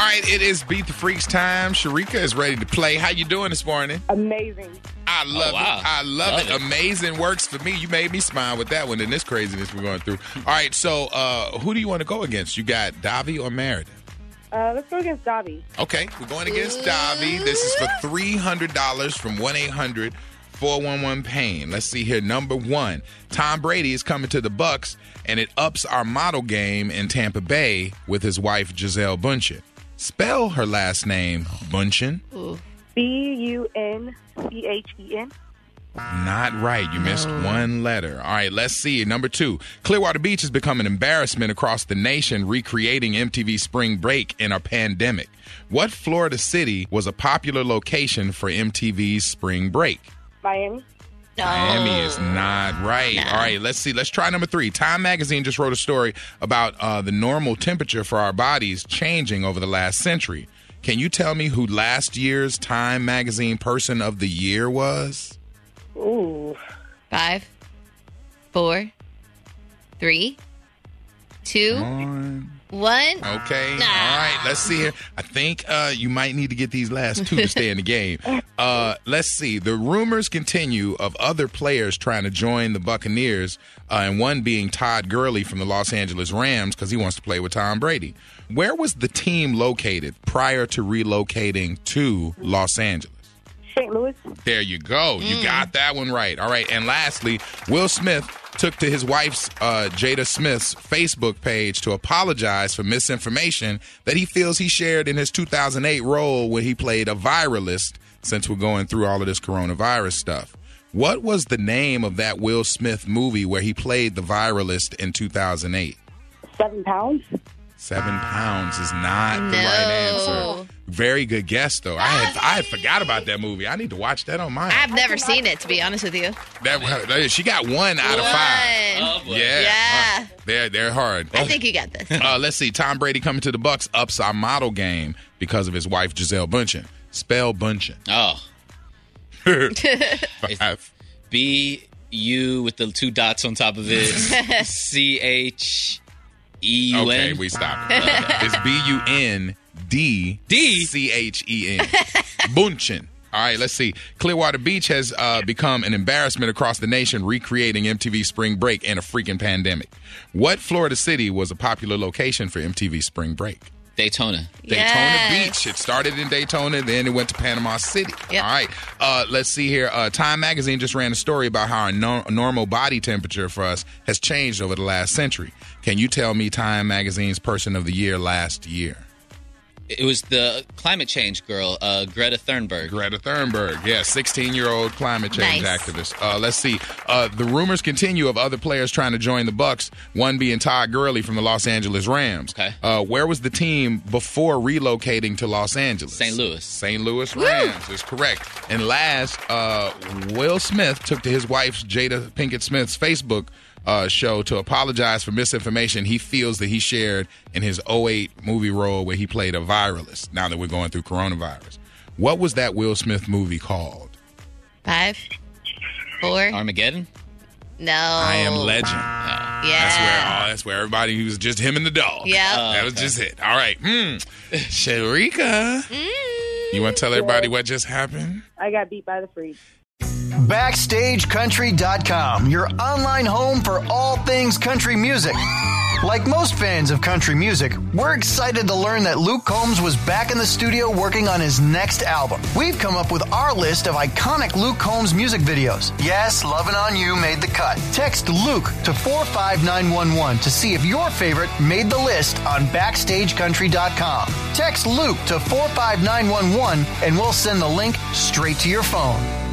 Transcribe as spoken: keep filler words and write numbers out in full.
right, it is Beat the Freaks time. Sharika is ready to play. How you doing this morning? Amazing. I love Oh, wow. it. I love, Love it. it. Amazing works for me. You made me smile with that one and this craziness we're going through. All right, so uh, who do you want to go against? You got Davi or Meredith? Uh, let's go against Dobby. Okay, we're going against Davi. This is for three hundred dollars from one eight hundred four one one pain. Let's see here. Number one, Tom Brady is coming to the Bucks, and it ups our model game in Tampa Bay with his wife, Gisele Bundchen. Spell her last name, Bundchen. B U N C H E N. Not right. You missed one letter. All right, let's see. Number two, Clearwater Beach has become an embarrassment across the nation, recreating M T V Spring Break in a pandemic. What Florida city was a popular location for M T V's Spring Break? Miami. No. Miami is not right. No. All right, let's see. Let's try number three. Time Magazine just wrote a story about uh, the normal temperature for our bodies changing over the last century. Can you tell me who last year's Time Magazine Person of the Year was? Ooh. Five, four, three, two, One. one. Okay. Nah. All right. Let's see here. I think uh, you might need to get these last two to stay in the game. Uh, let's see. The rumors continue of other players trying to join the Buccaneers, uh, and one being Todd Gurley from the Los Angeles Rams because he wants to play with Tom Brady. Where was the team located prior to relocating to Los Angeles? Saint Louis. There you go. You got that one right. All right. And lastly, Will Smith took to his wife's uh, Jada Smith's Facebook page to apologize for misinformation that he feels he shared in his two thousand eight role where he played a viralist, since we're going through all of this coronavirus stuff. What was the name of that Will Smith movie where he played the viralist in two thousand eight? Seven pounds. Seven pounds is not the No. right answer. Very good guess, though. I had I had forgot about that movie. I need to watch that on mine. I've never seen it, to be honest with you. That, that- she got one out of five. One. Oh, boy. Yeah, Yeah. Uh, they're they're hard. I think you got this. Uh, let's see. Tom Brady coming to the Bucks ups our model game because of his wife Gisele Bundchen. Spell Bundchen. Oh. Five. B U with the two dots on top of it. C H E U N. Okay, we stop. It's B U N D D? C H E N. Bundchen. All right, let's see. Clearwater Beach has uh, become an embarrassment across the nation, recreating M T V Spring Break in a freaking pandemic. What Florida city was a popular location for M T V Spring Break? Daytona. Daytona Yes. Beach. It started in Daytona, then it went to Panama City. Yep. All right. Uh, let's see here. Uh, Time Magazine just ran a story about how our no- normal body temperature for us has changed over the last century. Can you tell me Time Magazine's Person of the Year last year? It was the climate change girl, uh, Greta Thunberg. Greta Thunberg, yeah, sixteen-year-old climate change Nice. activist. Uh, let's see. Uh, the rumors continue of other players trying to join the Bucks. One being Todd Gurley from the Los Angeles Rams. Okay. Uh, where was the team before relocating to Los Angeles? Saint Louis. Saint Louis Rams is correct. And last, uh, Will Smith took to his wife Jada Pinkett Smith's Facebook uh, show to apologize for misinformation he feels that he shared in his oh eight movie role where he played a viralist, now that we're going through coronavirus. What was that Will Smith movie called? Five, four, Armageddon? no. I Am Legend. Yeah. That's where oh, that's where everybody, he was just him and the dog. Yep. Oh, That was okay. just it. All right. Hmm. Sharika, Mm. you want to tell everybody what just happened? I got beat by the freak. Backstage Country dot com, your online home for all things country music. Like most fans of country music, we're excited to learn that Luke Combs was back in the studio working on his next album. We've come up with our list of iconic Luke Combs music videos. Yes, Lovin' On You made the cut. Text Luke to four five nine one one to see if your favorite made the list on Backstage Country dot com. Text Luke to four five nine one one and we'll send the link straight to your phone.